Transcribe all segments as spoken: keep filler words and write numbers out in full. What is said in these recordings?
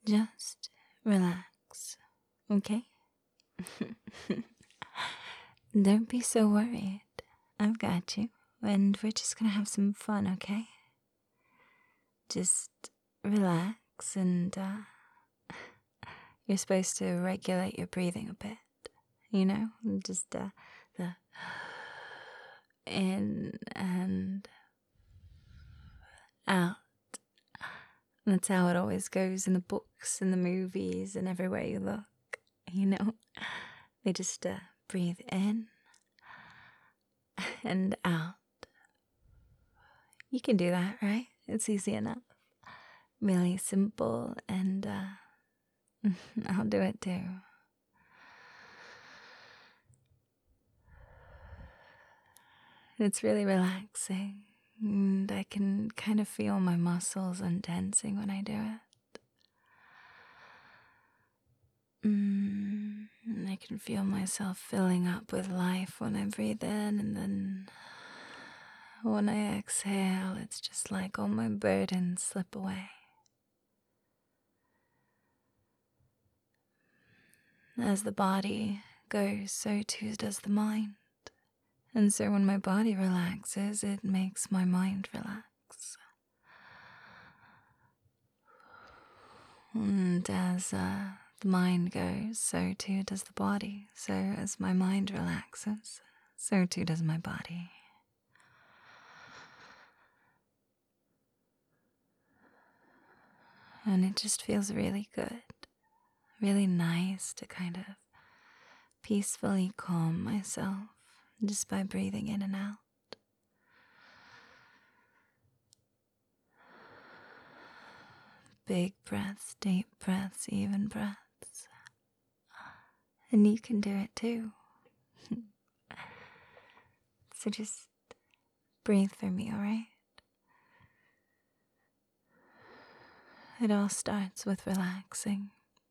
Just relax, okay? Don't be so worried. I've got you, and we're just gonna have some fun, okay? Just relax, and uh, you're supposed to regulate your breathing a bit, you know? Just uh, the in and out. That's how it always goes in the books, in the movies, and everywhere you look, you know? They just uh, breathe in and out. You can do that, right? It's easy enough. Really simple, and uh, I'll do it too. It's really relaxing, and I can kind of feel my muscles untensing when I do it. Mm, I can feel myself filling up with life when I breathe in, and then when I exhale, it's just like all my burdens slip away. As the body goes, so too does the mind. And so when my body relaxes, it makes my mind relax. And as uh, the mind goes, so too does the body. So as my mind relaxes, so too does my body. And it just feels really good, really nice to kind of peacefully calm myself just by breathing in and out. Big breaths, deep breaths, even breaths. And you can do it too. So just breathe for me, alright? It all starts with relaxing.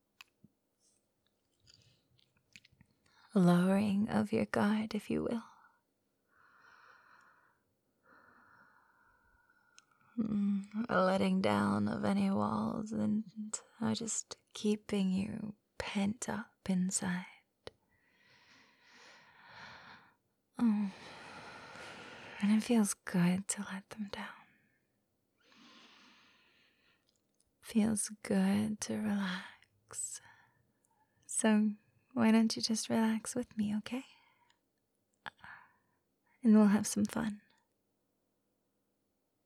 A lowering of your guard, if you will. Mm, a letting down of any walls, and are just keeping you pent up inside. Oh, and it feels good to let them down. Feels good to relax. So why don't you just relax with me, okay? And we'll have some fun.